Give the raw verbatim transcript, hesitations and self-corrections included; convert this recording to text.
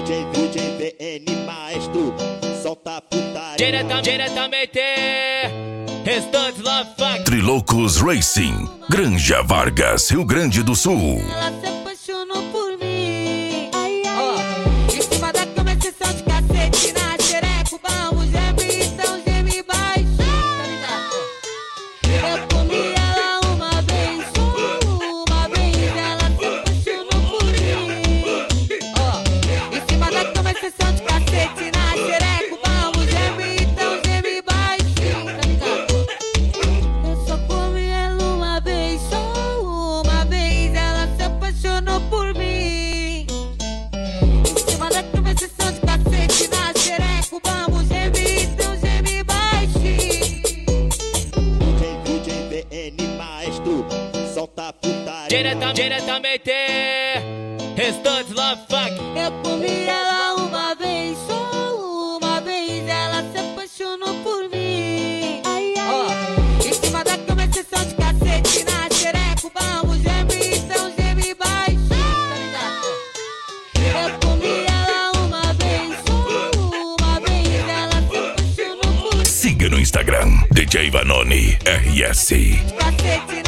J, D J V N Maestro, solta a putaria. Direta, diretamente, Restantes Love Fuck. Trilocos Racing, Granja Vargas, Rio Grande do Sul. Ela se apaixonou por mim. Ai, ai, oh. Em cima da cama, sessão de cacete. Na xereca, o balmo geme, então geme baixo. Eu comi ela uma vez, só uma vez. Ela se apaixonou por mim. Oh. Em cima da cama, sessão de cacete. Na xereca, o balmo geme, então geme baixo. Eu só comi ela uma vez, só uma vez. Ela se apaixonou por mim. Em cima da cama, sessão de cacete. Na xereca, o balmo geme, então geme baixo. D J V N Maestro, solta a putaria. Direta, diretamente, Restantes Love Fuck. Eu comi ela uma vez, só uma vez. Ela se apaixonou por mim. Ai, ai, oh. Em cima da cama, sessão de cacete. Na xereca, o balmo geme, então geme baixo. Eu comi ela uma vez, só uma vez. Ela se apaixonou por mim. Siga no Instagram, D J Vanoni R S. Cacete